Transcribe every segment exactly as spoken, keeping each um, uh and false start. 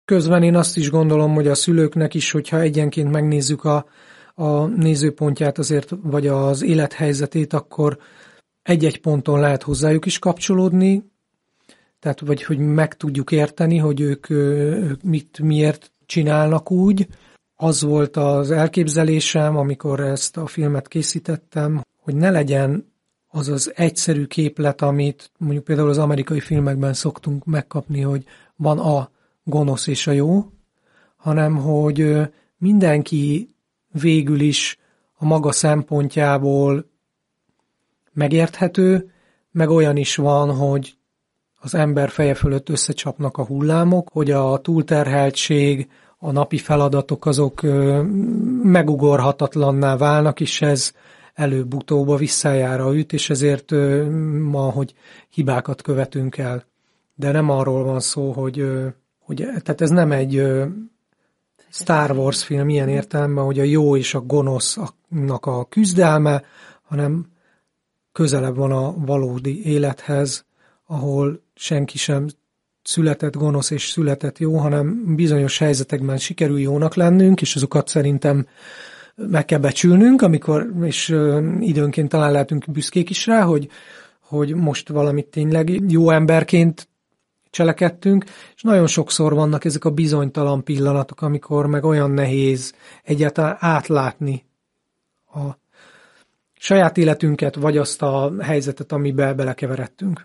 Közben én azt is gondolom, hogy a szülőknek is, hogyha egyenként megnézzük a, a nézőpontját azért, vagy az élethelyzetét, akkor egy-egy ponton lehet hozzájuk is kapcsolódni, tehát vagy hogy meg tudjuk érteni, hogy ők, ők mit, miért csinálnak úgy. Az volt az elképzelésem, amikor ezt a filmet készítettem, hogy ne legyen az az egyszerű képlet, amit mondjuk például az amerikai filmekben szoktunk megkapni, hogy van a gonosz és a jó, hanem hogy mindenki végül is a maga szempontjából megérthető, meg olyan is van, hogy az ember feje fölött összecsapnak a hullámok, hogy a túlterheltség, a napi feladatok azok megugorhatatlanná válnak, és ez előbb-utóbb visszajára üt, és ezért ma, hogy hibákat követünk el. De nem arról van szó, hogy, hogy tehát ez nem egy Star Wars film ilyen értelemben, hogy a jó és a gonosznak a küzdelme, hanem közelebb van a valódi élethez, ahol senki sem született gonosz és született jó, hanem bizonyos helyzetekben sikerül jónak lennünk, és azokat szerintem meg kell becsülnünk, amikor, és időnként talán lehetünk büszkék is rá, hogy, hogy most valamit tényleg jó emberként cselekedtünk, és nagyon sokszor vannak ezek a bizonytalan pillanatok, amikor meg olyan nehéz egyáltalán átlátni a saját életünket, vagy azt a helyzetet, amiben belekeveredtünk.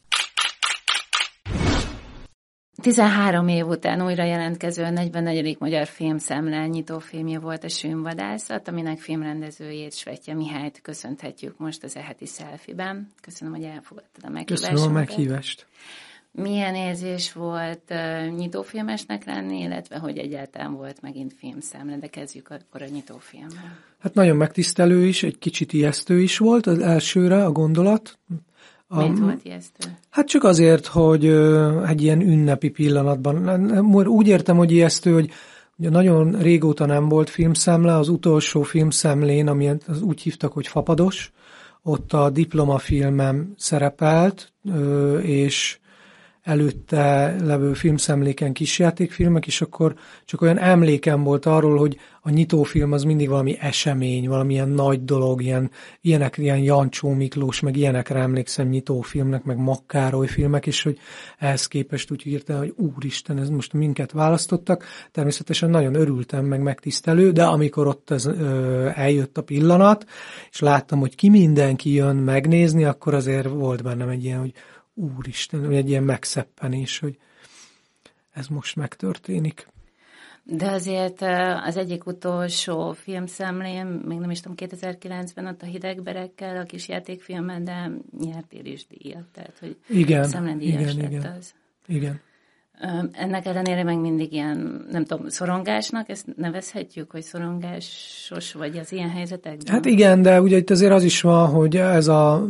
tizenhárom év után újra jelentkező negyvennegyedik Magyar Filmszemle nyitófilmje volt a Sűnvadászat, aminek filmrendezőjét, Svetje Mihályt köszönhetjük most az e-heti selfie-ben. Köszönöm, hogy elfogadtad a meghívást. Köszönöm a meghívást. Milyen érzés volt uh, nyitófilmesnek lenni, illetve hogy egyáltalán volt megint filmszemle, de kezdjük akkor a nyitófilmmel. Hát nagyon megtisztelő is, egy kicsit ijesztő is volt az elsőre a gondolat. Miért volt ijesztő? Hát csak azért, hogy egy ilyen ünnepi pillanatban. Úgy értem, hogy ijesztő, hogy ugye nagyon régóta nem volt filmszemle, az utolsó filmszemlén, amilyen az úgy hívtak, hogy Fapados, ott a diplomafilmem szerepelt, és előtte levő filmszemléken kisjátékfilmek, és akkor csak olyan emlékem volt arról, hogy a nyitófilm az mindig valami esemény, valamilyen nagy dolog, ilyen, ilyenek, ilyen Jancsó Miklós, meg ilyenekre emlékszem nyitófilmnek, meg Makkároly filmek, és hogy ehhez képest úgy írtam, hogy úristen, ez most minket választottak. Természetesen nagyon örültem, meg megtisztelő, de amikor ott ez, ö, eljött a pillanat, és láttam, hogy ki mindenki jön megnézni, akkor azért volt bennem egy ilyen, hogy úristen, egy ilyen megszeppenés, hogy ez most megtörténik. De azért az egyik utolsó filmszemlén, még nem is tudom, kétezer-kilencben ott a Hidegberekkel, a kis játékfilmen, de nyertél is díjat, tehát hogy igen, szemledíjas igen, lett igen, az. Igen. Ennek ellenére meg mindig ilyen, nem tudom, szorongásnak, ezt nevezhetjük, hogy szorongásos vagy az ilyen helyzetekben? Hát igen, de ugye itt azért az is van, hogy ez a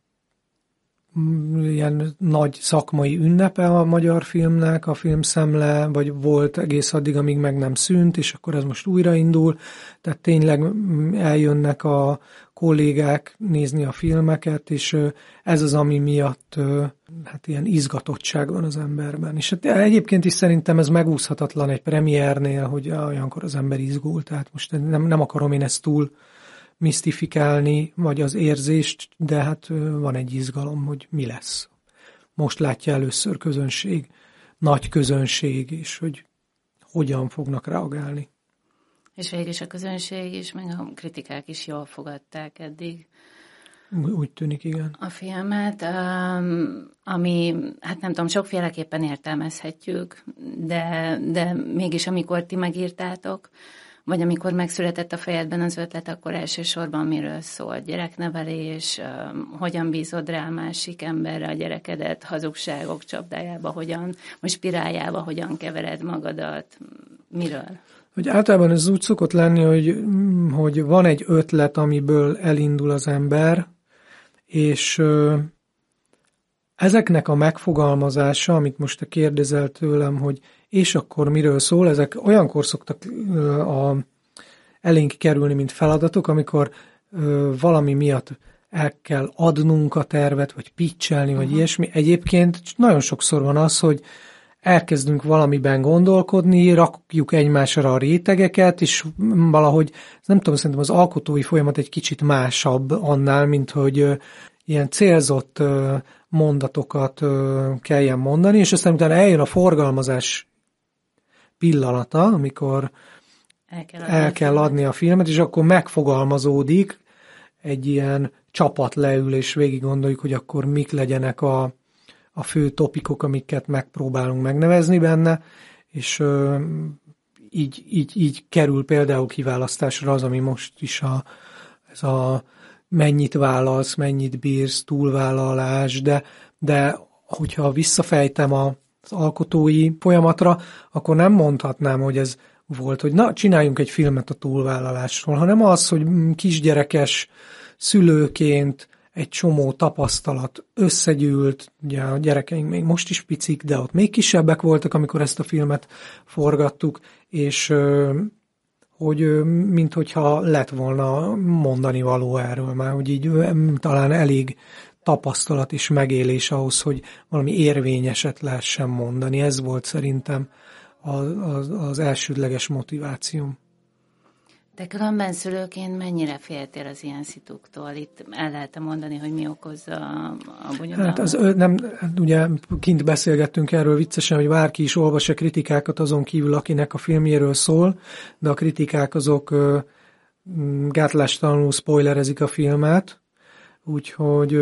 ilyen nagy szakmai ünnepe a magyar filmnek, a filmszemle, vagy volt egész addig, amíg meg nem szűnt, és akkor ez most újraindul, tehát tényleg eljönnek a kollégák nézni a filmeket, és ez az, ami miatt hát ilyen izgatottság van az emberben. És hát egyébként is szerintem ez megúszhatatlan egy premiernél, hogy olyankor az ember izgul, tehát most nem, nem akarom én ezt túl misztifikálni, vagy az érzést, de hát van egy izgalom, hogy mi lesz. Most látja először közönség, nagy közönség, és hogy hogyan fognak reagálni. És végül is a közönség is, meg a kritikák is jól fogadták eddig. Úgy tűnik, igen. A filmet, ami, hát nem tudom, sokféleképpen értelmezhetjük, de, de mégis amikor ti megírtátok, vagy amikor megszületett a fejedben az ötlet, akkor elsősorban miről szól? Gyereknevelés, hogyan bízod rá másik emberre a gyerekedet, hazugságok csapdájába, hogyan, vagy spiráljába, hogyan kevered magadat, miről? Hogy általában ez úgy szokott lenni, hogy, hogy van egy ötlet, amiből elindul az ember, és ezeknek a megfogalmazása, amit most te kérdezel tőlem, hogy és akkor miről szól, ezek olyankor szoktak a, elénk kerülni, mint feladatok, amikor ö, valami miatt el kell adnunk a tervet, vagy pitchelni, vagy uh-huh. ilyesmi. Egyébként nagyon sokszor van az, hogy elkezdünk valamiben gondolkodni, rakjuk egymásra a rétegeket, és valahogy, nem tudom, szerintem az alkotói folyamat egy kicsit másabb annál, mint hogy ilyen célzott mondatokat kelljen mondani, és aztán utána eljön a forgalmazás pillanata, amikor el kell adni, el kell adni a filmet, és akkor megfogalmazódik, egy ilyen csapat leül, és végig gondoljuk, hogy akkor mik legyenek a, a fő topikok, amiket megpróbálunk megnevezni benne, és ö, így, így, így kerül például kiválasztásra az, ami most is a, ez a mennyit vállalsz, mennyit bírsz, túlvállalás, de, de hogyha visszafejtem az alkotói folyamatra, akkor nem mondhatnám, hogy ez volt, hogy na, csináljunk egy filmet a túlvállalásról, hanem az, hogy kisgyerekes szülőként egy csomó tapasztalat összegyűlt, ugye a gyerekeink még most is picik, de ott még kisebbek voltak, amikor ezt a filmet forgattuk, és hogy minthogyha lett volna mondani való erről már, hogy így talán elég tapasztalat és megélés ahhoz, hogy valami érvényeset lehessen mondani. Ez volt szerintem az, az, az elsődleges motivációm. De különben szülőként mennyire féltél az ilyen szituktól? Itt el lehet mondani, hogy mi okozza a bonyodalmat? Hát az, nem, ugye kint beszélgettünk erről viccesen, hogy bárki is olvassa kritikákat azon kívül, akinek a filmjéről szól, de a kritikák azok gátlástalanul spoilerezik a filmet, úgyhogy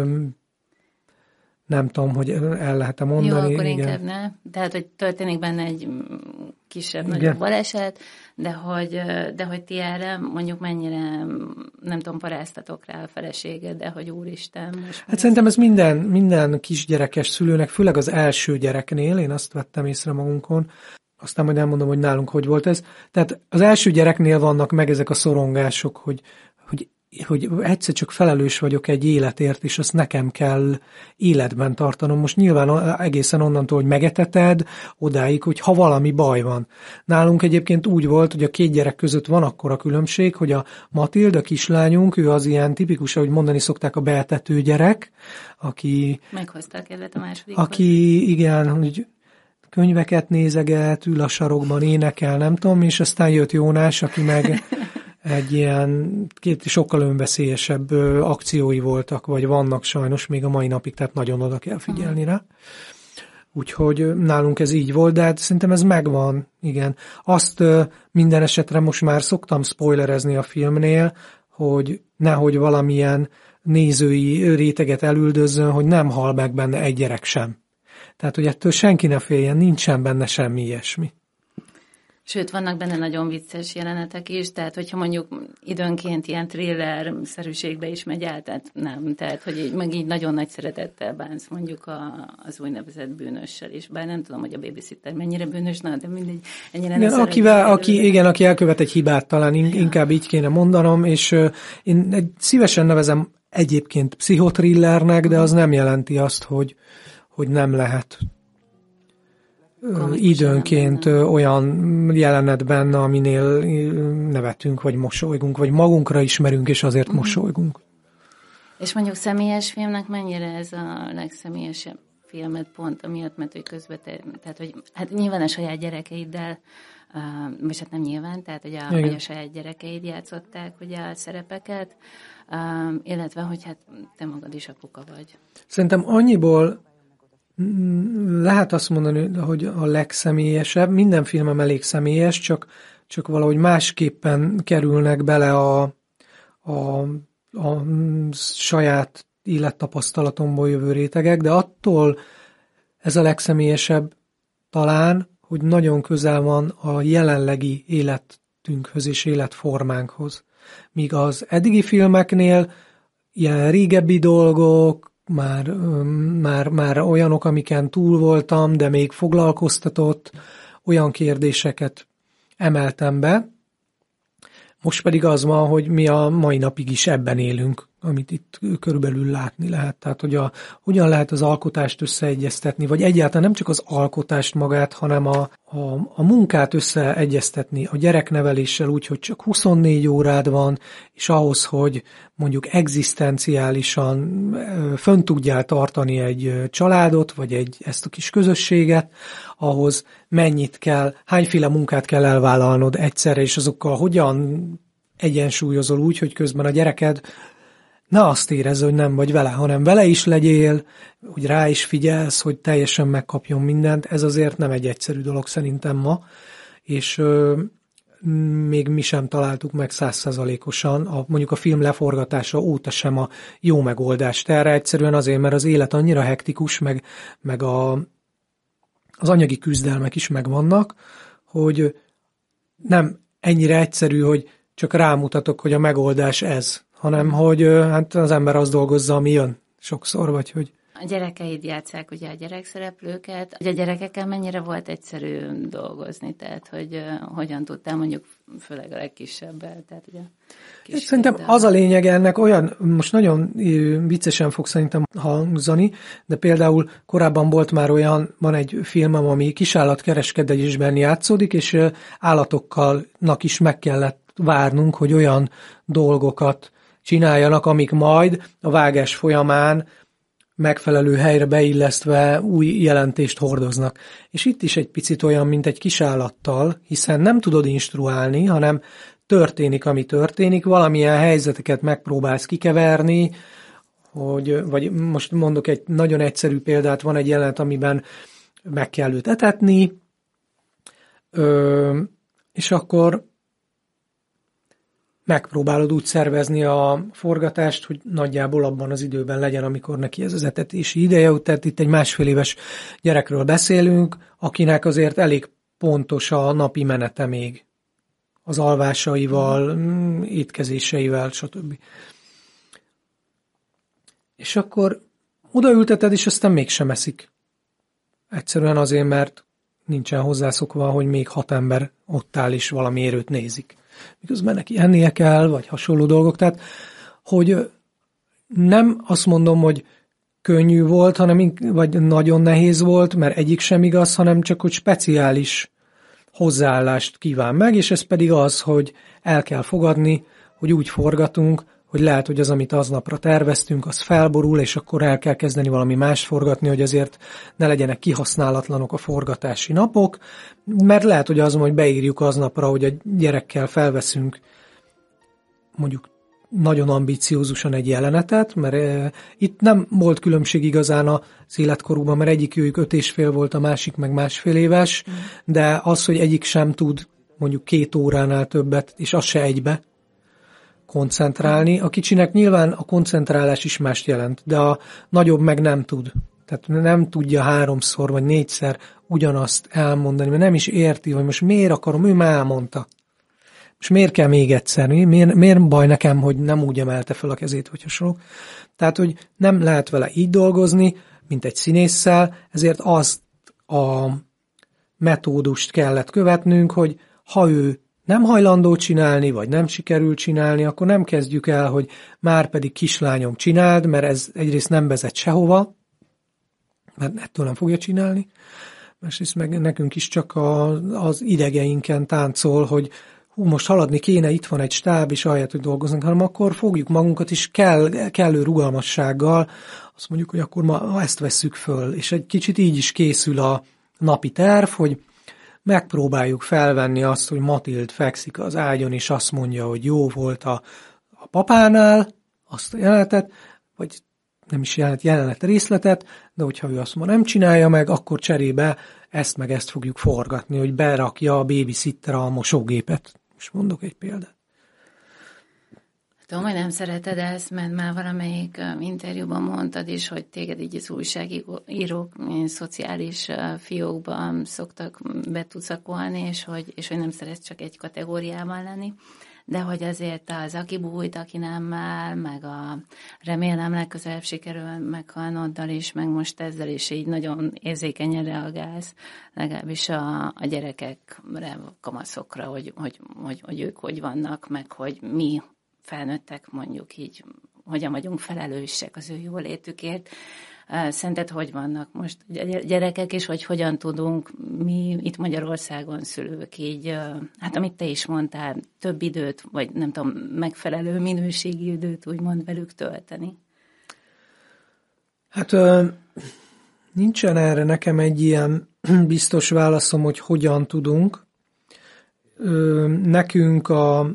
nem tudom, hogy el lehet-e mondani. Jó, akkor igen. inkább ne. Tehát, hogy történik benne egy kisebb, igen. nagyobb baleset, de hogy, de hogy ti erre mondjuk mennyire, nem tudom, paráztatok rá a feleséged, de hogy úristen. Most hát szerintem ez minden, minden kisgyerekes szülőnek, főleg az első gyereknél, én azt vettem észre magunkon, aztán majd elmondom, hogy nálunk hogy volt ez. Tehát az első gyereknél vannak meg ezek a szorongások, hogy, hogy hogy egyszer csak felelős vagyok egy életért, és azt nekem kell életben tartanom. Most nyilván egészen onnantól, hogy megeteted, odáig, hogy ha valami baj van. Nálunk egyébként úgy volt, hogy a két gyerek között van akkora különbség, hogy a Matilda kislányunk, ő az ilyen tipikus, ahogy mondani szokták, a beetető gyerek, aki... Meghozta a kedvet a másodikhoz. Aki, igen, hogy könyveket nézeget, ül a sarokban, énekel, nem tudom, és aztán jött Jónás, aki meg... egy ilyen két sokkal önveszélyesebb akciói voltak, vagy vannak sajnos még a mai napig, tehát nagyon oda kell figyelni rá. Úgyhogy nálunk ez így volt, de hát szerintem ez megvan, igen. Azt minden esetre most már szoktam spoilerezni a filmnél, hogy nehogy valamilyen nézői réteget elüldözzön, hogy nem hal meg benne egy gyerek sem. Tehát, hogy ettől senki ne féljen, nincsen benne semmi ilyesmi. Sőt, vannak benne nagyon vicces jelenetek is, tehát hogyha mondjuk időnként ilyen thriller-szerűségbe is megy át, tehát nem, tehát hogy így, meg így nagyon nagy szeretettel bánsz mondjuk a, az úgynevezett bűnössel is, bár nem tudom, hogy a babysitter mennyire bűnös, na, de mindegy. Igen, akivel, aki, igen, aki elkövet egy hibát, talán inkább így kéne mondanom, és uh, én egy, szívesen nevezem egyébként pszichotrillernek, de az nem jelenti azt, hogy, hogy nem lehet időnként olyan jelenet benne, aminél nevetünk, vagy mosolygunk, vagy magunkra ismerünk, és azért uh-huh. mosolygunk. És mondjuk személyes filmnek mennyire ez a legszemélyesebb filmet pont, amiatt, mert hogy közvetlen, tehát hogy hát nyilván a saját gyerekeiddel, uh, vagy hát nem nyilván, tehát hogy a, hogy a saját gyerekeid játszották ugye a szerepeket, uh, illetve hogy hát te magad is apuka vagy. Szerintem annyiból lehet azt mondani, hogy a legszemélyesebb, minden filmem elég személyes, csak, csak valahogy másképpen kerülnek bele a, a, a saját élettapasztalatomból jövő rétegek, de attól ez a legszemélyesebb talán, hogy nagyon közel van a jelenlegi életünkhöz és életformánkhoz. Míg az eddigi filmeknél ilyen régebbi dolgok, Már, már, már olyanok, amiken túl voltam, de még foglalkoztatott, olyan kérdéseket emeltem be. Most pedig az van, hogy mi a mai napig is ebben élünk. amit itt körülbelül látni lehet. Tehát, hogy a, hogyan lehet az alkotást összeegyeztetni, vagy egyáltalán nem csak az alkotást magát, hanem a, a, a munkát összeegyeztetni a gyerekneveléssel úgy, hogy csak huszonnégy órád van, és ahhoz, hogy mondjuk egzisztenciálisan fönn tudjál tartani egy családot, vagy egy, ezt a kis közösséget, ahhoz mennyit kell, hányféle munkát kell elvállalnod egyszerre, és azokkal hogyan egyensúlyozol úgy, hogy közben a gyereked ne azt érezze, hogy nem vagy vele, hanem vele is legyél, hogy rá is figyelsz, hogy teljesen megkapjon mindent. Ez azért nem egy egyszerű dolog szerintem ma, és ö, még mi sem találtuk meg százszázalékosan, a, mondjuk a film leforgatása óta sem a jó megoldást erre, egyszerűen azért, mert az élet annyira hektikus, meg, meg a, az anyagi küzdelmek is megvannak, hogy nem ennyire egyszerű, hogy csak rámutatok, hogy a megoldás ez, hanem hogy hát az ember az dolgozza, ami jön sokszor, vagy hogy... A gyerekeid játsszák ugye a gyerekszereplőket, hogy a gyerekekkel mennyire volt egyszerű dolgozni, tehát hogy uh, hogyan tudtál mondjuk, főleg a legkisebbel, tehát ugye... Kis Szerintem de... az a lényeg ennek olyan, most nagyon viccesen fog szerintem hangzani, de például korábban volt már olyan, van egy filmem, ami kisállatkereskedésben játszódik, és állatokkalnak is meg kellett várnunk, hogy olyan dolgokat csináljanak, amik majd a vágás folyamán megfelelő helyre beillesztve új jelentést hordoznak. És itt is egy picit olyan, mint egy kis állattal, hiszen nem tudod instruálni, hanem történik, ami történik, valamilyen helyzeteket megpróbálsz kikeverni, hogy, vagy most mondok egy nagyon egyszerű példát, van egy jelenet, amiben meg kell őt etetni, és akkor megpróbálod úgy szervezni a forgatást, hogy nagyjából abban az időben legyen, amikor neki ez az etetési ideje. Tehát itt egy másfél éves gyerekről beszélünk, akinek azért elég pontos a napi menete még. Az alvásaival, étkezéseivel, stb. És akkor odaülteted, és aztán mégsem eszik. Egyszerűen azért, mert nincsen hozzászokva, hogy még hat ember ott áll, és valami érőt nézik. Miközben neki ennie kell, vagy hasonló dolgok. Tehát, hogy nem azt mondom, hogy könnyű volt, hanem vagy nagyon nehéz volt, mert egyik sem igaz, hanem csak, hogy speciális hozzáállást kíván meg, és ez pedig az, hogy el kell fogadni, hogy úgy forgatunk, hogy lehet, hogy az, amit aznapra terveztünk, az felborul, és akkor el kell kezdeni valami mást forgatni, hogy azért ne legyenek kihasználatlanok a forgatási napok, mert lehet, hogy az, hogy beírjuk aznapra, hogy a gyerekkel felveszünk mondjuk nagyon ambiciózusan egy jelenetet, mert e, itt nem volt különbség igazán az életkorúban, mert egyik őjük öt és fél volt, a másik meg másfél éves, mm. de az, hogy egyik sem tud mondjuk két óránál többet, és az se egybe koncentrálni. A kicsinek nyilván a koncentrálás is mást jelent, de a nagyobb meg nem tud. Tehát nem tudja háromszor vagy négyszer ugyanazt elmondani, mert nem is érti, hogy most miért akarom, ő már elmondta. És miért kell még egyszer? Miért, miért baj nekem, hogy nem úgy emelte fel a kezét, vagy hasonlók? Tehát, hogy nem lehet vele így dolgozni, mint egy színésszel, ezért azt a metódust kellett követnünk, hogy ha ő nem hajlandó csinálni, vagy nem sikerül csinálni, akkor nem kezdjük el, hogy már pedig kislányom csináld, mert ez egyrészt nem vezet sehova, mert ettől nem fogja csinálni, másrészt meg nekünk is csak a, az idegeinken táncol, hogy hú, most haladni kéne, itt van egy stáb, és ahelyett, hogy dolgozunk, hanem akkor fogjuk magunkat, és kell, kellő rugalmassággal, azt mondjuk, hogy akkor ma ezt vesszük föl, és egy kicsit így is készül a napi terv, hogy megpróbáljuk felvenni azt, hogy Matild fekszik az ágyon, és azt mondja, hogy jó volt a, a papánál, azt a jelenetet, vagy nem is jelenet, jelenet részletet, de hogyha ő azt ma nem csinálja meg, akkor cserébe ezt meg ezt fogjuk forgatni, hogy berakja a babysitter a mosógépet. Most mondok egy példát. Tudom, hogy nem szereted ezt, mert már valamelyik interjúban mondtad is, hogy téged így az újságírók szociális fiókban szoktak betucakolni, és hogy, és hogy nem szeretsz csak egy kategóriában lenni. De hogy azért az aki bújt, aki nem áll, meg a remélem legközelebb sikerül meghalnoddal is, meg most ezzel is így nagyon érzékenyen reagálsz, legalábbis a, a gyerekekre, kamaszokra, hogy, hogy, hogy, hogy ők hogy vannak, meg hogy mi felnőttek mondjuk így hogyan vagyunk felelősek az ő jólétükért. Szerinted hogy vannak most a gyerekek, és hogy hogyan tudunk mi itt Magyarországon szülők így, hát amit te is mondtál, több időt, vagy nem tudom, megfelelő minőségi időt úgymond velük tölteni? Hát nincsen erre nekem egy ilyen biztos válaszom, hogy hogyan tudunk. Nekünk a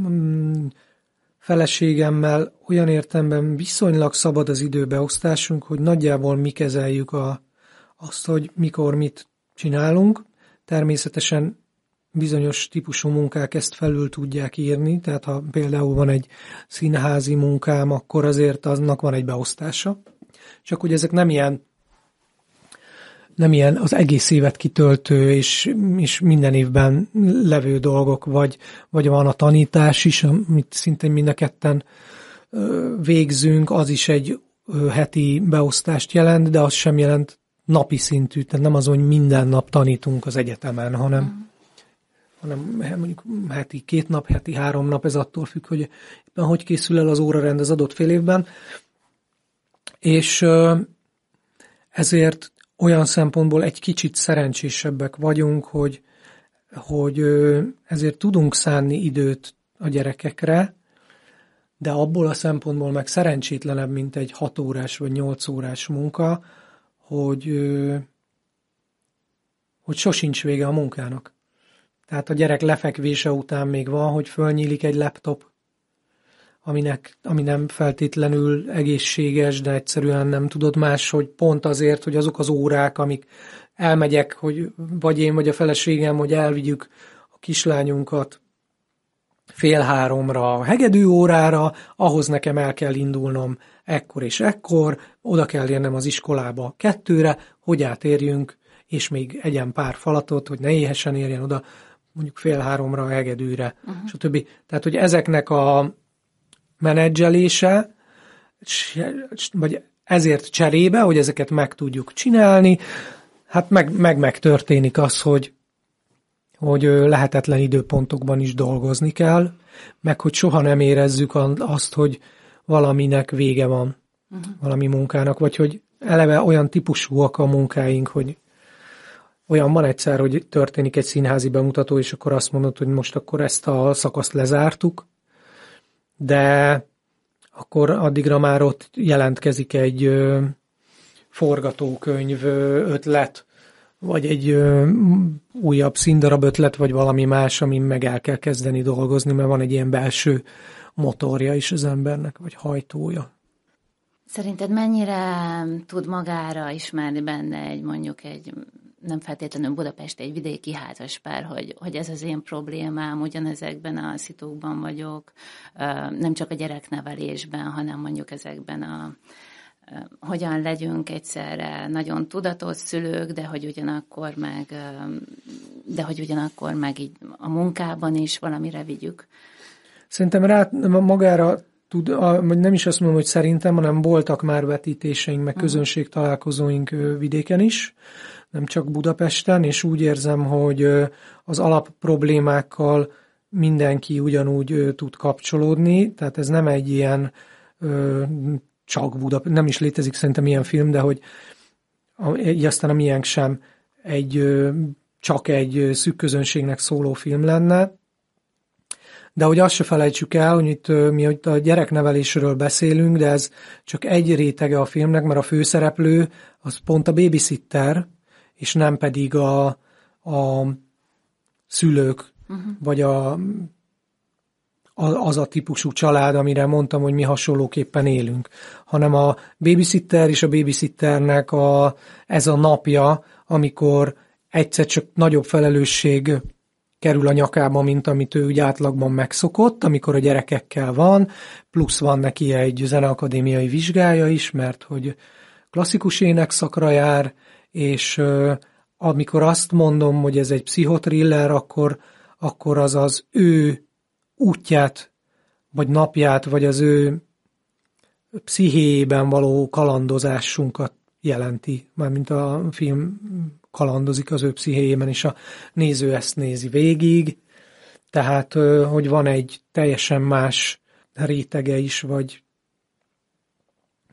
feleségemmel olyan értelemben viszonylag szabad az időbeosztásunk, hogy nagyjából mi kezeljük a, azt, hogy mikor mit csinálunk. Természetesen bizonyos típusú munkák ezt felül tudják írni, tehát ha például van egy színházi munkám, akkor azért aznak van egy beosztása. Csak hogy ezek nem ilyen, nem ilyen az egész évet kitöltő és, és minden évben levő dolgok, vagy, vagy van a tanítás is, amit szintén mind a ketten végzünk, az is egy heti beosztást jelent, de az sem jelent napi szintű, tehát nem az, hogy minden nap tanítunk az egyetemen, hanem, mm. hanem mondjuk heti két nap, heti három nap, ez attól függ, hogy éppen hogy készül el az órarend az adott fél évben. És ezért olyan szempontból egy kicsit szerencsésebbek vagyunk, hogy, hogy ezért tudunk szánni időt a gyerekekre, de abból a szempontból meg szerencsétlenebb, mint egy hat órás vagy nyolc órás munka, hogy, hogy sosincs vége a munkának. Tehát a gyerek lefekvése után még van, hogy fölnyílik egy laptop, aminek, ami nem feltétlenül egészséges, de egyszerűen nem tudod más, hogy pont azért, hogy azok az órák, amik elmegyek, hogy vagy én, vagy a feleségem, hogy elvigyük a kislányunkat fél háromra a hegedű órára, ahhoz nekem el kell indulnom ekkor és ekkor, oda kell érnem az iskolába kettőre, hogy átérjünk, és még egyen pár falatot, hogy ne éhesen érjen oda, mondjuk fél háromra a hegedűre, uh-huh. stb. Tehát, hogy ezeknek a menedzselése, vagy ezért cserébe, hogy ezeket meg tudjuk csinálni, hát meg, meg, meg történik az, hogy, hogy lehetetlen időpontokban is dolgozni kell, meg hogy soha nem érezzük azt, hogy valaminek vége van, uh-huh. valami munkának, vagy hogy eleve olyan típusúak a munkáink, hogy olyan van egyszer, hogy történik egy színházi bemutató, és akkor azt mondod, hogy most akkor ezt a szakaszt lezártuk, de akkor addigra már ott jelentkezik egy ö, forgatókönyv ö, ötlet, vagy egy ö, újabb színdarab ötlet, vagy valami más, amin meg el kell kezdeni dolgozni, mert van egy ilyen belső motorja is az embernek, vagy hajtója. Szerinted mennyire tud magára ismerni benne egy mondjuk egy nem feltétlenül Budapest, egy vidéki házaspár, hogy, hogy ez az én problémám, ugyanezekben a szitukban vagyok, nem csak a gyereknevelésben, hanem mondjuk ezekben a hogyan legyünk egyszerre nagyon tudatos szülők, de hogy ugyanakkor meg, de hogy ugyanakkor meg így a munkában is valamire vigyük. Szerintem rá magára tud, nem is azt mondom, hogy szerintem, hanem voltak már vetítéseink, meg közönségtalálkozóink vidéken is, nem csak Budapesten, és úgy érzem, hogy az alapproblémákkal mindenki ugyanúgy tud kapcsolódni, tehát ez nem egy ilyen csak Budapest, nem is létezik szerintem ilyen film, de hogy így aztán a miénk sem egy, csak egy szűk közönségnek szóló film lenne, de hogy azt se felejtsük el, hogy itt mi a gyereknevelésről beszélünk, de ez csak egy rétege a filmnek, mert a főszereplő az pont a babysitter, és nem pedig a, a szülők, uh-huh. vagy a, a, az a típusú család, amire mondtam, hogy mi hasonlóképpen élünk, hanem a babysitter és a babysitternek a, ez a napja, amikor egyszer csak nagyobb felelősség kerül a nyakába, mint amit ő úgy átlagban megszokott, amikor a gyerekekkel van, plusz van neki egy zeneakadémiai vizsgája is, mert hogy klasszikus énekszakra jár, és uh, amikor azt mondom, hogy ez egy pszichotriller, akkor, akkor az az ő útját, vagy napját, vagy az ő pszichéjében való kalandozásunkat jelenti, mármint a film kalandozik az ő pszichéjében, és a néző ezt nézi végig, tehát, hogy van egy teljesen más rétege is, vagy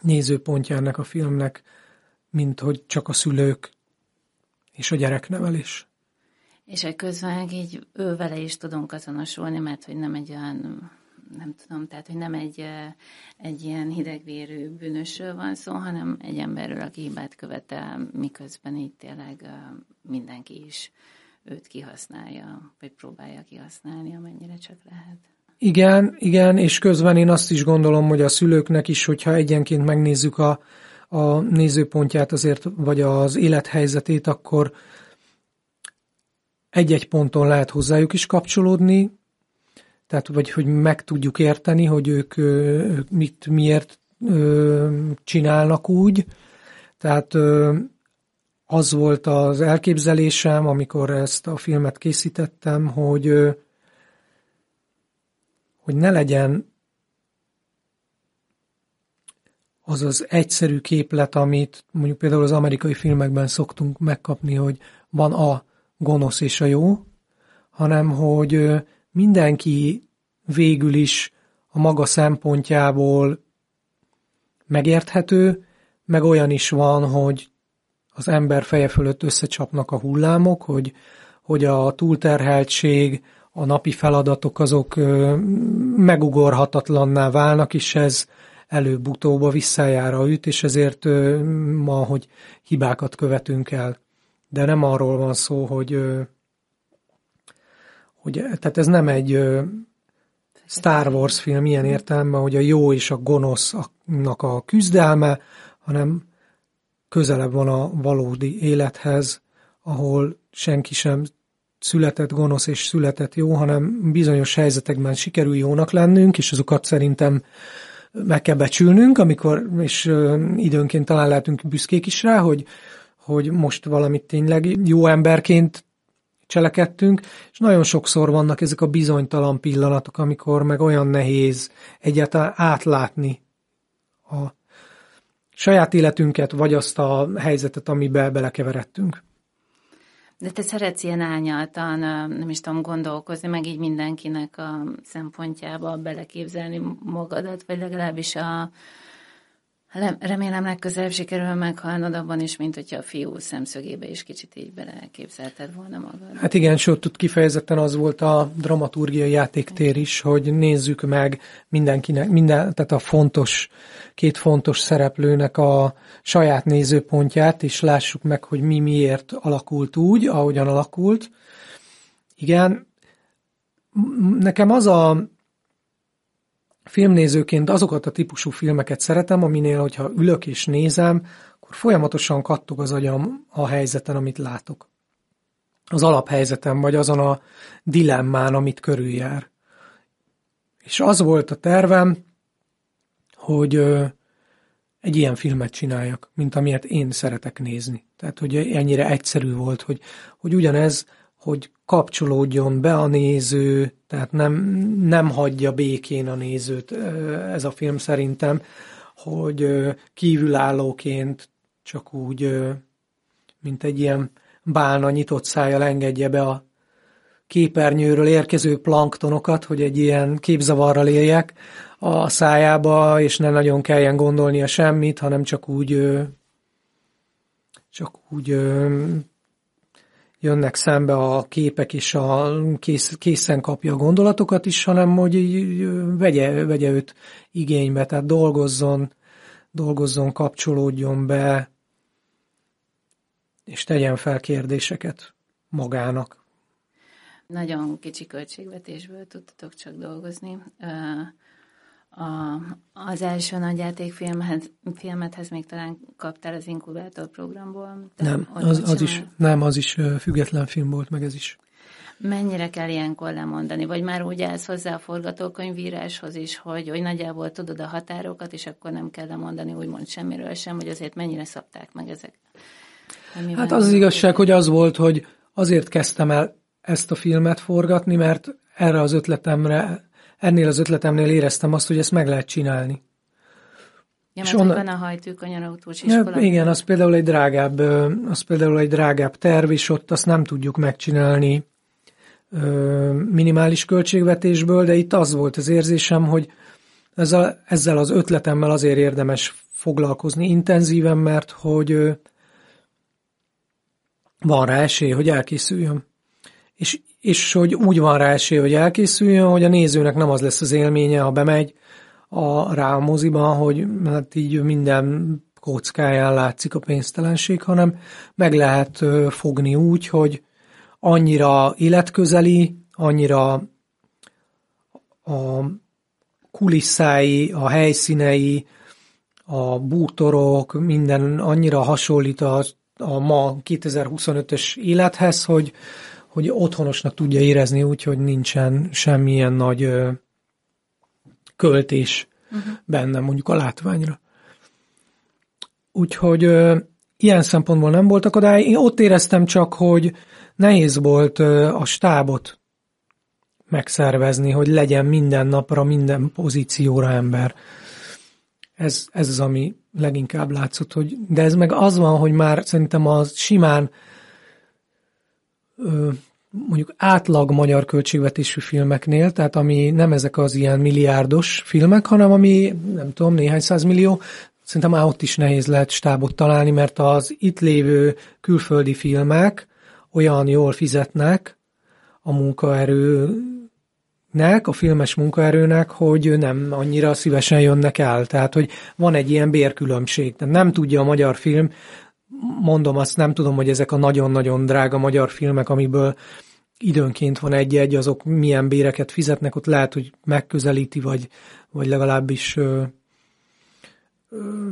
nézőpontjának a filmnek, mint hogy csak a szülők és a gyereknevelés. És egy közben így ő vele is tudunk azonosulni, mert hogy nem egy olyan, nem tudom, tehát hogy nem egy, egy ilyen hidegvérű bűnösről van szó, hanem egy emberről, aki hibát követel, miközben így tényleg mindenki is őt kihasználja, vagy próbálja kihasználni, amennyire csak lehet. Igen, igen, és közben én azt is gondolom, hogy a szülőknek is, hogyha egyenként megnézzük a, a nézőpontját azért, vagy az élethelyzetét, akkor egy-egy ponton lehet hozzájuk is kapcsolódni, tehát vagy hogy meg tudjuk érteni, hogy ők, ők mit, miért csinálnak úgy. Tehát az volt az elképzelésem, amikor ezt a filmet készítettem, hogy, hogy ne legyen az az egyszerű képlet, amit mondjuk például az amerikai filmekben szoktunk megkapni, hogy van a gonosz és a jó, hanem hogy mindenki végül is a maga szempontjából megérthető, meg olyan is van, hogy az ember feje fölött összecsapnak a hullámok, hogy, hogy a túlterheltség, a napi feladatok azok megugorhatatlanná válnak, és ez előbb-utóbb a visszájára üt, és ezért ma, hogy hibákat követünk el. De nem arról van szó, hogy, hogy tehát ez nem egy Star Wars film ilyen értelemben, hogy a jó és a gonosznak a küzdelme, hanem közelebb van a valódi élethez, ahol senki sem született gonosz és született jó, hanem bizonyos helyzetekben sikerül jónak lennünk, és azokat szerintem meg kell becsülnünk, amikor, és időnként talán lehetünk büszkék is rá, hogy, hogy most valamit tényleg jó emberként cselekedtünk, és nagyon sokszor vannak ezek a bizonytalan pillanatok, amikor meg olyan nehéz egyáltalán átlátni a saját életünket, vagy azt a helyzetet, amiben belekeveredtünk. De te szeretsz ilyen árnyaltan, nem is tudom, gondolkozni, meg így mindenkinek a szempontjába beleképzelni magadat, vagy legalábbis a remélem legközelebb sikerül meghalnod abban is, mint hogyha a fiú szemszögébe is kicsit így beleképzelted volna magad. Hát igen, sőt, kifejezetten az volt a dramaturgiai játéktér is, hogy nézzük meg mindenkinek, minden, tehát a fontos, két fontos szereplőnek a saját nézőpontját, és lássuk meg, hogy mi miért alakult úgy, ahogyan alakult. Igen, nekem az a filmnézőként azokat a típusú filmeket szeretem, aminél, hogyha ülök és nézem, akkor folyamatosan kattog az agyam a helyzeten, amit látok. Az alaphelyzetem, vagy azon a dilemmán, amit körüljár. És az volt a tervem, hogy egy ilyen filmet csináljak, mint amilyet én szeretek nézni. Tehát, hogy ennyire egyszerű volt, hogy, hogy ugyanez, hogy kapcsolódjon be a néző, tehát nem, nem hagyja békén a nézőt ez a film szerintem, hogy kívülállóként csak úgy, mint egy ilyen bálna nyitott szájjal engedje be a képernyőről érkező planktonokat, hogy egy ilyen képzavarral éljek a szájába, és ne nagyon kelljen gondolnia semmit, hanem csak úgy, csak úgy jönnek szembe a képek, és a kész, készen kapja a gondolatokat is, hanem hogy vegye, vegye őt igénybe, tehát dolgozzon, dolgozzon, kapcsolódjon be, és tegyen fel kérdéseket magának. Nagyon kicsi költségvetésből tudtatok csak dolgozni. A, az első nagyjátékfilmhez filmethez még talán kaptál az inkubátor programból? Nem, az, az is, nem, az is független film volt, meg ez is. Mennyire kell ilyenkor lemondani? Vagy már úgy állsz hozzá a forgatókönyvíráshoz is, hogy, hogy nagyjából tudod a határokat, és akkor nem kell lemondani úgymond semmiről sem, hogy azért mennyire szabták meg ezek? Hát az az igazság, hogy az volt, hogy azért kezdtem el ezt a filmet forgatni, mert erre az ötletemre Ennél az ötletemnél éreztem azt, hogy ezt meg lehet csinálni. Ja, mert onnan... van a hajtűk, a nyarautós iskola. Ja, igen, az például egy drágább, az például egy drágább terv, és ott azt nem tudjuk megcsinálni minimális költségvetésből, de itt az volt az érzésem, hogy ezzel, ezzel az ötletemmel azért érdemes foglalkozni intenzíven, mert hogy van rá esély, hogy elkészüljön. És, és hogy úgy van rá esély, hogy elkészüljön, hogy a nézőnek nem az lesz az élménye, ha bemegy a, rá a moziban, hogy hát így minden kockáján látszik a pénztelenség, hanem meg lehet fogni úgy, hogy annyira életközeli, annyira a kulisszái, a helyszínei, a bútorok, minden annyira hasonlít a, a ma kétezer-huszonötös élethez, hogy, hogy otthonosnak tudja érezni úgy, hogy nincsen semmilyen nagy ö, költés uh-huh. benne, mondjuk a látványra. Úgyhogy ö, ilyen szempontból nem volt akadály. Én ott éreztem csak, hogy nehéz volt ö, a stábot megszervezni, hogy legyen minden napra, minden pozícióra ember. Ez, ez az, ami leginkább látszott, hogy, de ez meg az van, hogy már szerintem az simán ö, mondjuk átlag magyar költségvetésű filmeknél, tehát ami nem ezek az ilyen milliárdos filmek, hanem ami nem tudom, néhány százmillió, szerintem már ott is nehéz lehet stábot találni, mert az itt lévő külföldi filmek olyan jól fizetnek a munkaerőnek, a filmes munkaerőnek, hogy nem annyira szívesen jönnek el. Tehát, hogy van egy ilyen bérkülönbség. Tehát nem tudja a magyar film, mondom azt, nem tudom, hogy ezek a nagyon-nagyon drága magyar filmek, amiből időnként van egy-egy, azok milyen béreket fizetnek, ott lehet, hogy megközelíti, vagy, vagy legalábbis ö, ö,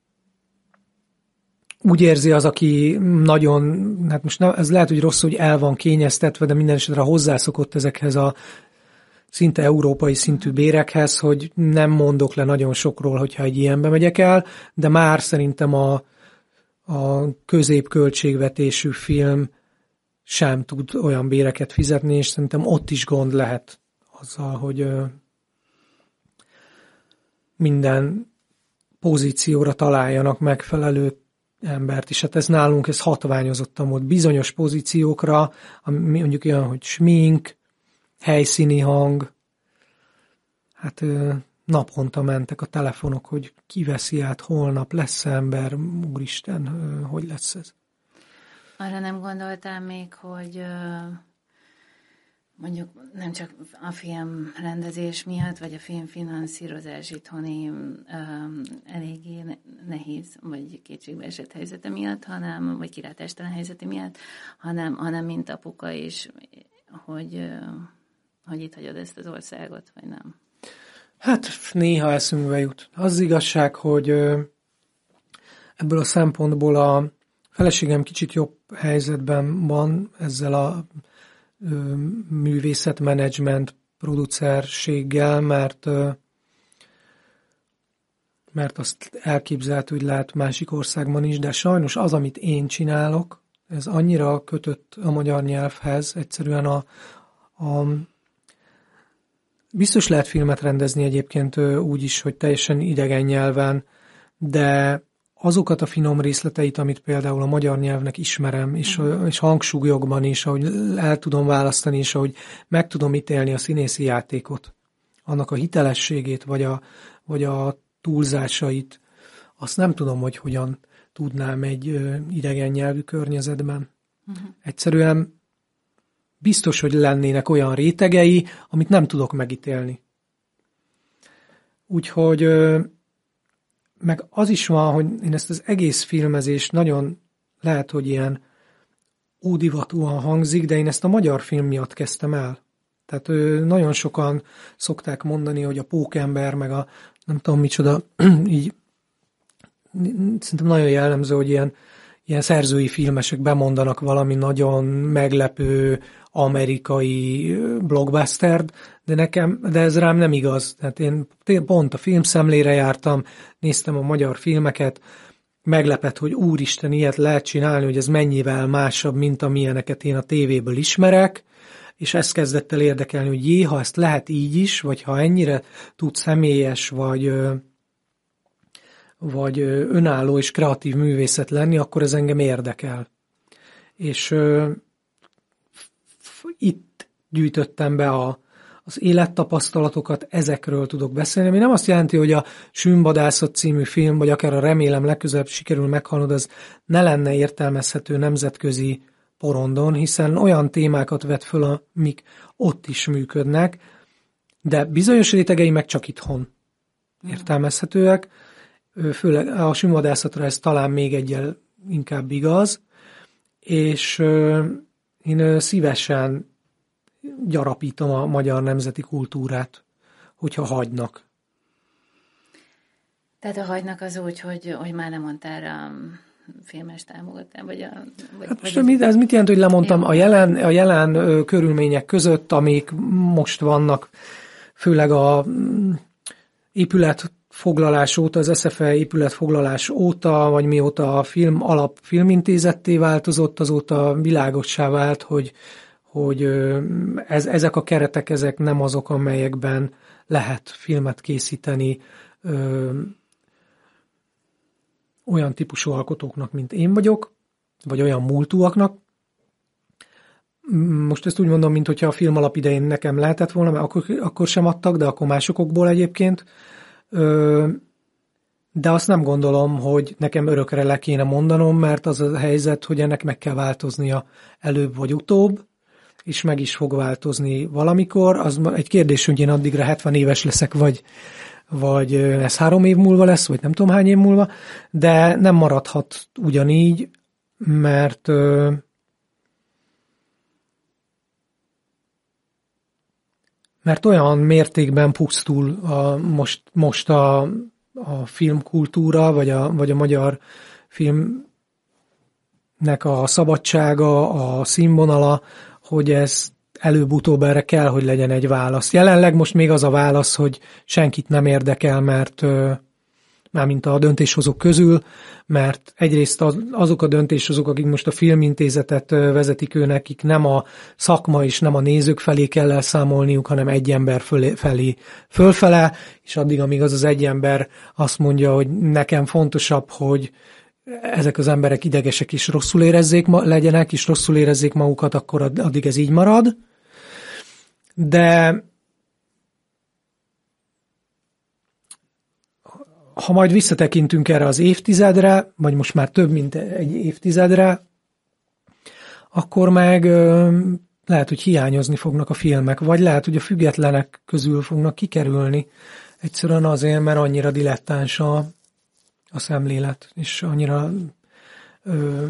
úgy érzi az, aki nagyon, hát most nem, ez lehet, hogy rossz, hogy el van kényeztetve, de minden esetre hozzászokott ezekhez a szinte európai szintű bérekhez, hogy nem mondok le nagyon sokról, hogyha egy ilyenbe megyek el, de már szerintem a, a középköltségvetésű film sem tud olyan béreket fizetni, és szerintem ott is gond lehet azzal, hogy minden pozícióra találjanak megfelelő embert is. Hát ez nálunk, ez hatványozottan volt bizonyos pozíciókra, ami mondjuk olyan, hogy smink, helyszíni hang, hát naponta mentek a telefonok, hogy ki veszi át holnap, lesz ember, úristen, hogy lesz ez? Arra nem gondoltál még, hogy mondjuk nem csak a film rendezés miatt, vagy a film finanszírozás itthoni eléggé nehéz, vagy kétségbeesett helyzete miatt, hanem, vagy kilátástalan helyzete miatt, hanem, hanem mint apuka is, hogy, hogy itt hagyod ezt az országot, vagy nem? Hát néha eszünkbe jut. Az igazság, hogy ebből a szempontból a feleségem kicsit jobb helyzetben van ezzel a művészetmenedzsment producerséggel, mert, mert azt elképzelhető, hogy lehet másik országban is, de sajnos az, amit én csinálok, ez annyira kötött a magyar nyelvhez, egyszerűen a, a biztos lehet filmet rendezni egyébként úgy is, hogy teljesen idegen nyelven, de azokat a finom részleteit, amit például a magyar nyelvnek ismerem, és, mm. és hangsúlyokban is, ahogy el tudom választani, és ahogy meg tudom ítélni a színészi játékot, annak a hitelességét, vagy a, vagy a túlzásait, azt nem tudom, hogy hogyan tudnám egy idegen nyelvű környezetben. Mm. Egyszerűen biztos, hogy lennének olyan rétegei, amit nem tudok megítélni. Úgyhogy meg az is van, hogy én ezt az egész filmezést nagyon lehet, hogy ilyen ódivatúan hangzik, de én ezt a magyar film miatt kezdtem el. Tehát nagyon sokan szokták mondani, hogy a Pókember, meg a nem tudom micsoda, így szerintem nagyon jellemző, hogy ilyen, ilyen szerzői filmesek bemondanak valami nagyon meglepő amerikai blockbuster, de nekem, de ez rám nem igaz. Tehát én pont a filmszemlére jártam, néztem a magyar filmeket, meglepett, hogy úristen, ilyet lehet csinálni, hogy ez mennyivel másabb, mint amilyeneket én a tévéből ismerek, és ezt kezdett el érdekelni, hogy jé, ha ezt lehet így is, vagy ha ennyire tud személyes, vagy, vagy önálló és kreatív művészet lenni, akkor ez engem érdekel. És itt gyűjtöttem be a, az élettapasztalatokat, ezekről tudok beszélni. Ami nem azt jelenti, hogy a Sűnvadászat című film, vagy akár a Remélem legközelebb sikerül meghalnod, az ne lenne értelmezhető nemzetközi porondon, hiszen olyan témákat vet föl, amik ott is működnek, de bizonyos rétegei meg csak itthon értelmezhetőek. Főleg a Sűnvadászatra ez talán még egyel inkább igaz, és én szívesen gyarapítom a magyar nemzeti kultúrát, hogyha hagynak. Tehát a hagynak az úgy, hogy, hogy már lemondtál a filmes támogatás, vagy a... Vagy, hát most vagy ez mit jelent, hogy lemondtam a jelen, a jelen ö, körülmények között, amik most vannak, főleg a épületfoglalás óta, az es ef e épületfoglalás óta, vagy mióta a film alap filmintézetté változott, azóta világossá vált, hogy hogy ez, ezek a keretek, ezek nem azok, amelyekben lehet filmet készíteni ö, olyan típusú alkotóknak, mint én vagyok, vagy olyan múltúaknak. Most ezt úgy mondom, mint hogyha a film alap idején nekem lehetett volna, mert akkor, akkor sem adtak, de akkor másokból egyébként. Ö, de azt nem gondolom, hogy nekem örökre le kéne mondanom, mert az a helyzet, hogy ennek meg kell változnia előbb vagy utóbb, és meg is fog változni valamikor. Az egy kérdés, hogy én addigra hetven éves leszek, vagy, vagy ez három év múlva lesz, vagy nem tudom hány év múlva, de nem maradhat ugyanígy, mert mert olyan mértékben pusztul a, most, most a, a filmkultúra, vagy a, vagy a magyar filmnek a szabadsága, a színvonala, hogy ez előbb-utóbb erre kell, hogy legyen egy válasz. Jelenleg most még az a válasz, hogy senkit nem érdekel, mert mármint a döntéshozók közül, mert egyrészt azok a döntéshozók, akik most a filmintézetet vezetik, ő nekik nem a szakma és nem a nézők felé kell elszámolniuk, hanem egy ember fölé, felé, fölfele, és addig, amíg az az egy ember azt mondja, hogy nekem fontosabb, hogy ezek az emberek idegesek is rosszul érezzék, legyenek, és rosszul érezzék magukat, akkor addig ez így marad. De ha majd visszatekintünk erre az évtizedre, vagy most már több, mint egy évtizedre, akkor meg lehet, hogy hiányozni fognak a filmek, vagy lehet, hogy a függetlenek közül fognak kikerülni. Egyszerűen azért, mert annyira dilettáns a, a szemlélet, és annyira ö,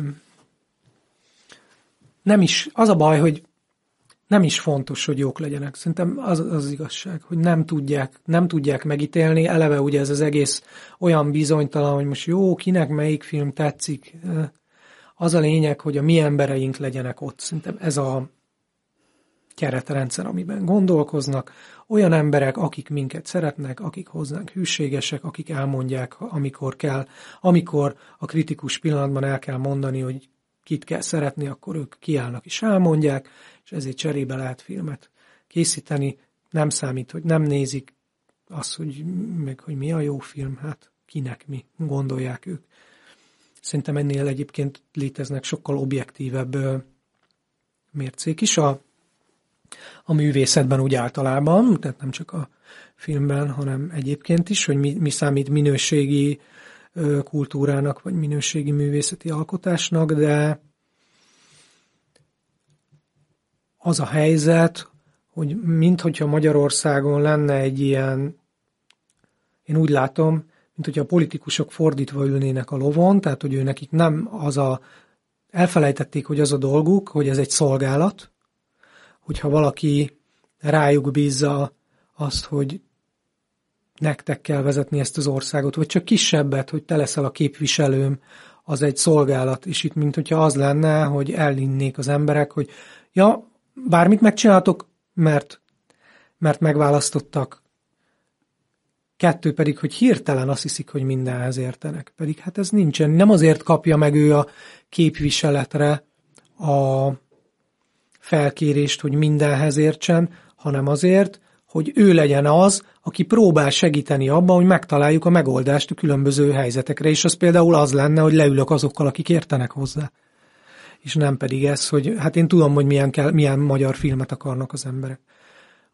nem is, az a baj, hogy nem is fontos, hogy jók legyenek. Szerintem az az igazság, hogy nem tudják, nem tudják megítélni. Eleve ugye ez az egész olyan bizonytalan, hogy most jó, kinek melyik film tetszik. Az a lényeg, hogy a mi embereink legyenek ott. Szerintem ez a keretrendszer, amiben gondolkoznak. Olyan emberek, akik minket szeretnek, akik hozzánk hűségesek, akik elmondják, amikor kell, amikor a kritikus pillanatban el kell mondani, hogy kit kell szeretni, akkor ők kiállnak és elmondják, és ezért cserébe lehet filmet készíteni. Nem számít, hogy nem nézik azt, hogy, meg, hogy mi a jó film, hát kinek mi, gondolják ők. Szerintem ennél egyébként léteznek sokkal objektívebb mércék is a, a művészetben úgy általában, tehát nem csak a filmben, hanem egyébként is, hogy mi, mi számít minőségi kultúrának, vagy minőségi művészeti alkotásnak, de az a helyzet, hogy minthogyha Magyarországon lenne egy ilyen, én úgy látom, mint hogyha a politikusok fordítva ülnének a lovon, tehát hogy ő nekik nem az a, elfelejtették, hogy az a dolguk, hogy ez egy szolgálat, hogyha valaki rájuk bízza azt, hogy nektek kell vezetni ezt az országot, vagy csak kisebbet, hogy te leszel a képviselőm, az egy szolgálat, és itt mint hogyha az lenne, hogy elhinnék az emberek, hogy ja, bármit megcsináltok, mert, mert megválasztottak. Kettő pedig, hogy hirtelen azt hiszik, hogy mindenhez értenek. Pedig hát ez nincsen. Nem azért kapja meg ő a képviseletre a felkérést, hogy mindenhez értsen, hanem azért, hogy ő legyen az, aki próbál segíteni abban, hogy megtaláljuk a megoldást a különböző helyzetekre, és az például az lenne, hogy leülök azokkal, akik értenek hozzá. És nem pedig ez, hogy hát én tudom, hogy milyen, kell, milyen magyar filmet akarnak az emberek. Vagy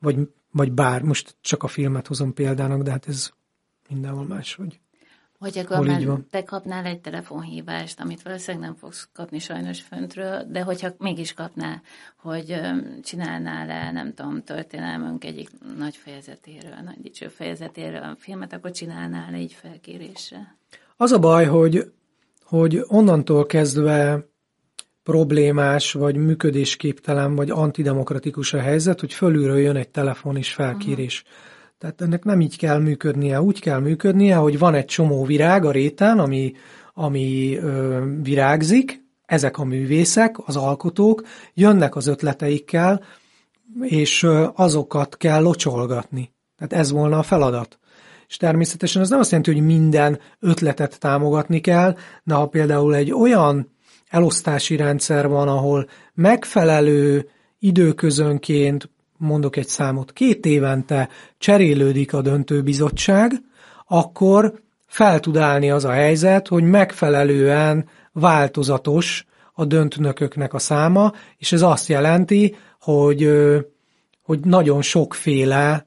vagy bár, most csak a filmet hozom példának, de hát ez mindenhol máshogy. Hogy akkor már te kapnál egy telefonhívást, amit valószínűleg nem fogsz kapni sajnos föntről, de hogyha mégis kapnál, hogy csinálnál-e, nem tudom, történelmünk egyik nagy fejezetéről, nagy dicső fejezetéről a filmet, akkor csinálnál így felkérésre? Az a baj, hogy, hogy onnantól kezdve problémás, vagy működésképtelen, vagy antidemokratikus a helyzet, hogy fölülről jön egy telefon és felkérés. Uh-huh. Tehát ennek nem így kell működnie, úgy kell működnie, hogy van egy csomó virág a réten, ami, ami ö, virágzik, ezek a művészek, az alkotók, jönnek az ötleteikkel, és ö, azokat kell locsolgatni. Tehát ez volna a feladat. És természetesen az nem azt jelenti, hogy minden ötletet támogatni kell, de ha például egy olyan elosztási rendszer van, ahol megfelelő időközönként, mondok egy számot, két évente cserélődik a döntőbizottság, akkor fel tud állni az a helyzet, hogy megfelelően változatos a döntőnököknek a száma, és ez azt jelenti, hogy, hogy nagyon sokféle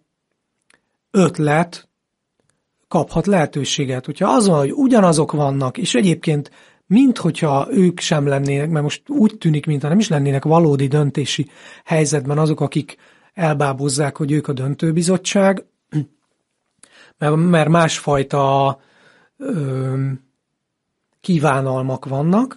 ötlet kaphat lehetőséget. Hogyha az van, hogy ugyanazok vannak, és egyébként minthogyha ők sem lennének, mert most úgy tűnik, mintha nem is lennének valódi döntési helyzetben azok, akik elbábozzák, hogy ők a döntőbizottság, mert másfajta ö, kívánalmak vannak,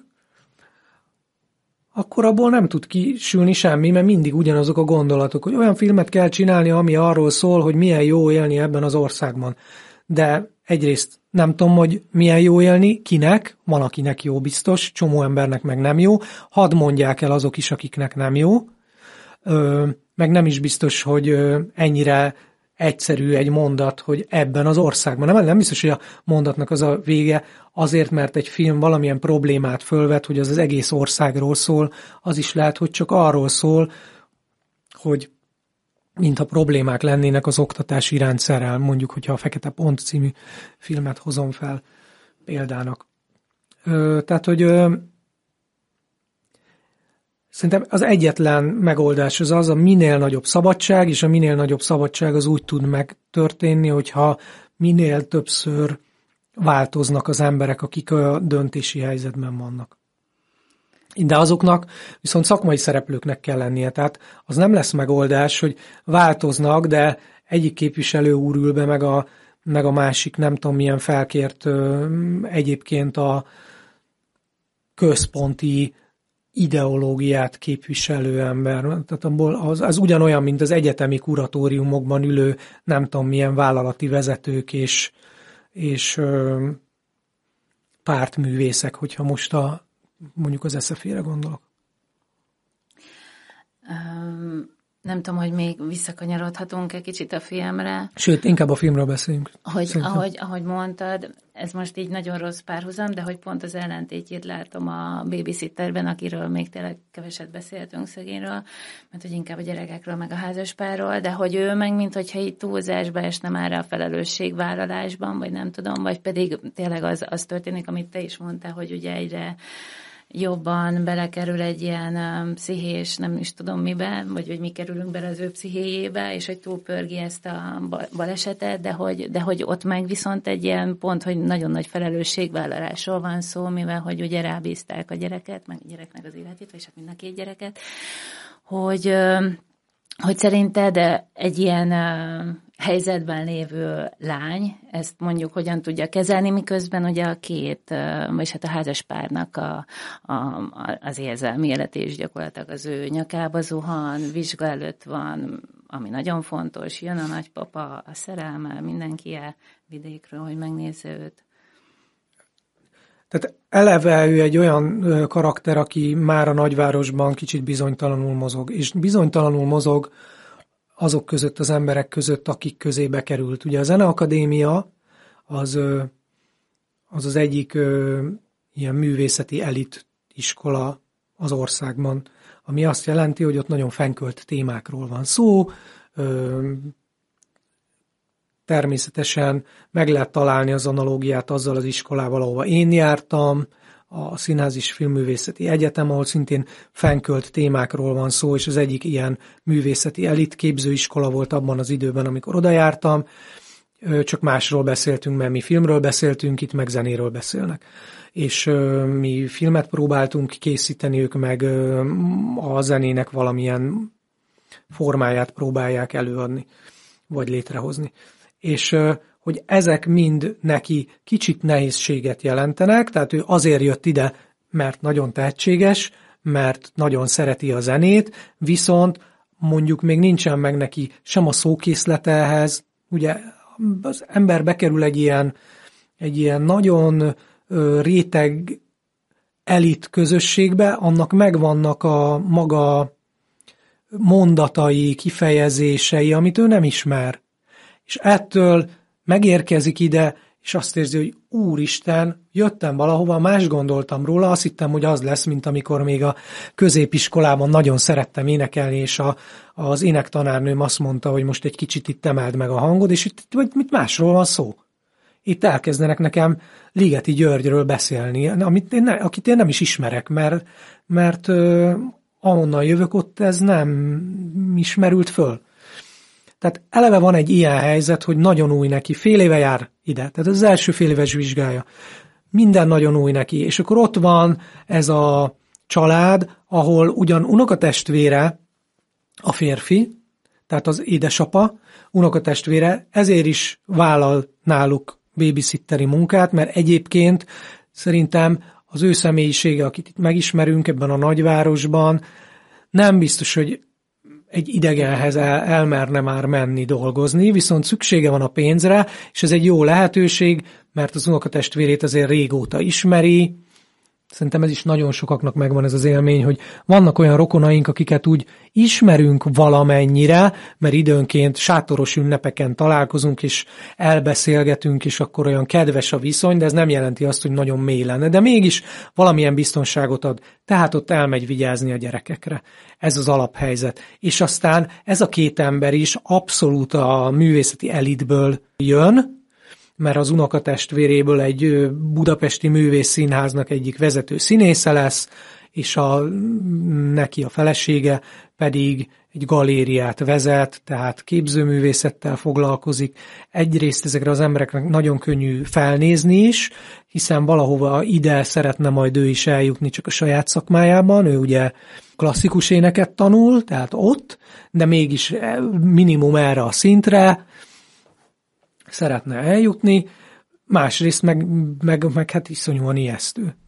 akkor abból nem tud kisülni semmi, mert mindig ugyanazok a gondolatok, hogy olyan filmet kell csinálni, ami arról szól, hogy milyen jó élni ebben az országban. De egyrészt nem tudom, hogy milyen jó élni, kinek, van akinek jó biztos, csomó embernek meg nem jó, hadd mondják el azok is, akiknek nem jó, ö, meg nem is biztos, hogy ö, ennyire egyszerű egy mondat, hogy ebben az országban. Nem, nem biztos, hogy a mondatnak az a vége azért, mert egy film valamilyen problémát fölvet, hogy az az egész országról szól, az is lehet, hogy csak arról szól, hogy mintha problémák lennének az oktatási rendszerrel, mondjuk, hogyha a Fekete Pont című filmet hozom fel példának. Ö, tehát, hogy ö, szerintem az egyetlen megoldás az az, a minél nagyobb szabadság, és a minél nagyobb szabadság az úgy tud megtörténni, hogyha minél többször változnak az emberek, akik a döntési helyzetben vannak. De azoknak viszont szakmai szereplőknek kell lennie, tehát az nem lesz megoldás, hogy változnak, de egyik képviselő úr ül be, meg a, meg a másik nem tudom milyen felkért ö, egyébként a központi ideológiát képviselő ember. Tehát abból az, az ugyanolyan, mint az egyetemi kuratóriumokban ülő nem tudom milyen vállalati vezetők és, és ö, pártművészek, hogyha most a mondjuk az es ef é-re gondolok. Um, nem tudom, hogy még visszakanyarodhatunk egy kicsit a filmre. Sőt, inkább a filmről beszéljünk. Hogy, ahogy, ahogy mondtad, ez most így nagyon rossz párhuzam, de hogy pont az ellentétjét látom a Babysitterben, akiről még tényleg keveset beszéltünk szegényről, mert hogy inkább a gyerekekről, meg a házaspárról, de hogy ő meg, mint hogyha így túlzásba esne már a felelősségvállalásban, vagy nem tudom, vagy pedig tényleg az, az történik, amit te is mondtál, hogy ugye egyre jobban belekerül egy ilyen um, pszichés, nem is tudom miben, vagy hogy mi kerülünk bele az ő pszichéjébe, és hogy túlpörgi ezt a balesetet, de hogy, de hogy ott meg viszont egy ilyen pont, hogy nagyon nagy felelősségvállalásról van szó, mivel hogy ugye rábízták a gyereket, meg a gyereknek az életét, vagy hát mind a két gyereket, hogy, hogy szerinted egy ilyen helyzetben lévő lány, ezt mondjuk hogyan tudja kezelni, miközben ugye a két, vagy hát a házaspárnak a, a, az érzelmi élet is gyakorlatilag az ő nyakába zuhan, vizsga előtt van, ami nagyon fontos, jön a nagypapa, a szerelme, mindenki el vidékről, hogy megnézze őt. Tehát eleve ő egy olyan karakter, aki már a nagyvárosban kicsit bizonytalanul mozog, és bizonytalanul mozog azok között, az emberek között, akik közé bekerült. Ugye a Zeneakadémia az az, az egyik ilyen művészeti elit iskola az országban, ami azt jelenti, hogy ott nagyon fenkölt témákról van szó, természetesen meg lehet találni az analógiát azzal az iskolával, ahova én jártam, a Színház és Filmművészeti Egyetem, ahol szintén fennkölt témákról van szó, és az egyik ilyen művészeti elit képzőiskola volt abban az időben, amikor oda jártam. Csak másról beszéltünk, mert mi filmről beszéltünk, itt meg zenéről beszélnek. És mi filmet próbáltunk készíteni, ők meg a zenének valamilyen formáját próbálják előadni, vagy létrehozni. És hogy ezek mind neki kicsit nehézséget jelentenek, tehát ő azért jött ide, mert nagyon tehetséges, mert nagyon szereti a zenét, viszont mondjuk még nincsen meg neki sem a szókészlete ehhez. Ugye az ember bekerül egy ilyen, egy ilyen nagyon réteg elit közösségbe, annak megvannak a maga mondatai, kifejezései, amit ő nem ismer. És ettől megérkezik ide, és azt érzi, hogy úristen, jöttem valahova, más gondoltam róla, azt hittem, hogy az lesz, mint amikor még a középiskolában nagyon szerettem énekelni, és a, az énektanárnőm azt mondta, hogy most egy kicsit itt emeld meg a hangod, és itt vagy mit másról van szó. Itt elkezdenek nekem Ligeti Györgyről beszélni, amit én ne, akit én nem is ismerek, mert, mert uh, ahonnan jövök, ott ez nem ismerült föl. Tehát eleve van egy ilyen helyzet, hogy nagyon új neki, fél éve jár ide, tehát ez az első fél éves vizsgája. Minden nagyon új neki, és akkor ott van ez a család, ahol ugyan unokatestvére a férfi, tehát az édesapa, unokatestvére, ezért is vállal náluk babysitteri munkát, mert egyébként szerintem az ő személyisége, akit itt megismerünk ebben a nagyvárosban, nem biztos, hogy egy idegenhez el, elmerne már menni dolgozni, viszont szüksége van a pénzre, és ez egy jó lehetőség, mert az unokatestvérét azért régóta ismeri. Szerintem ez is nagyon sokaknak megvan ez az élmény, hogy vannak olyan rokonaink, akiket úgy ismerünk valamennyire, mert időnként sátoros ünnepeken találkozunk, és elbeszélgetünk, és akkor olyan kedves a viszony, de ez nem jelenti azt, hogy nagyon mély lenne, de mégis valamilyen biztonságot ad. Tehát ott elmegy vigyázni a gyerekekre. Ez az alaphelyzet. És aztán ez a két ember is abszolút a művészeti elitből jön, mert az unokatestvéréből egy budapesti művészszínháznak egyik vezető színésze lesz, és a, neki a felesége pedig egy galériát vezet, tehát képzőművészettel foglalkozik. Egyrészt ezekre az embereknek nagyon könnyű felnézni is, hiszen valahova ide szeretne majd ő is eljutni csak a saját szakmájában. Ő ugye klasszikus éneket tanul, tehát ott, de mégis minimum erre a szintre szeretne eljutni, másrészt meg, meg, meg hát iszonyúan ijesztő,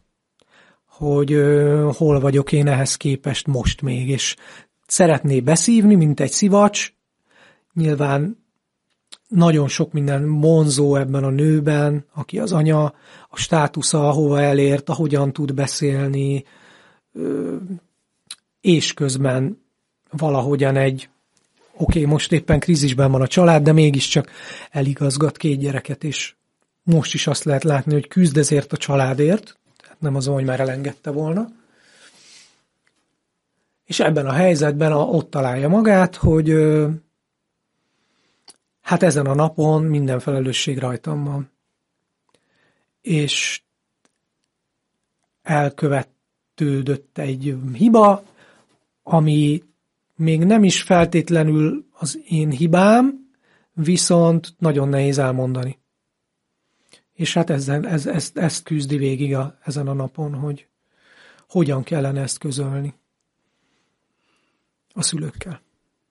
hogy uh, hol vagyok én ehhez képest most még, és szeretné beszívni, mint egy szivacs. Nyilván nagyon sok minden vonzó ebben a nőben, aki az anya, a státusza, ahova elért, ahogyan tud beszélni, uh, és közben valahogyan egy oké, okay, most éppen krízisben van a család, de mégiscsak eligazgat két gyereket, és most is azt lehet látni, hogy küzd ezért a családért, tehát nem azon, hogy már elengedte volna. És ebben a helyzetben a, ott találja magát, hogy hát ezen a napon minden felelősség rajtam van. És elkövetődött egy hiba, ami még nem is feltétlenül az én hibám, viszont nagyon nehéz elmondani. És hát ezzel, ez, ez, ezt küzdi végig a, ezen a napon, hogy hogyan kellene ezt közölni a szülőkkel.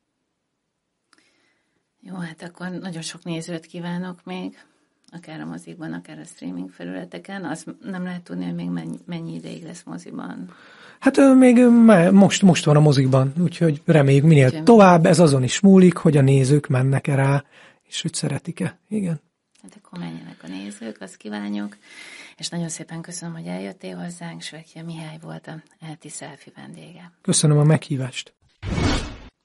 Jó, hát akkor nagyon sok nézőt kívánok még, akár a mozikban, akár a streaming felületeken. Azt nem lehet tudni, hogy még mennyi, mennyi ideig lesz moziban. Hát még most, most van a mozikban, úgyhogy reméljük minél úgyhogy tovább. Ez azon is múlik, hogy a nézők mennek-e rá, és hogy szeretik-e. Igen. Hát akkor menjenek a nézők, azt kívánjuk. És nagyon szépen köszönöm, hogy eljöttél hozzánk. Svekje Mihály volt a e heti Selfie vendége. Köszönöm a meghívást.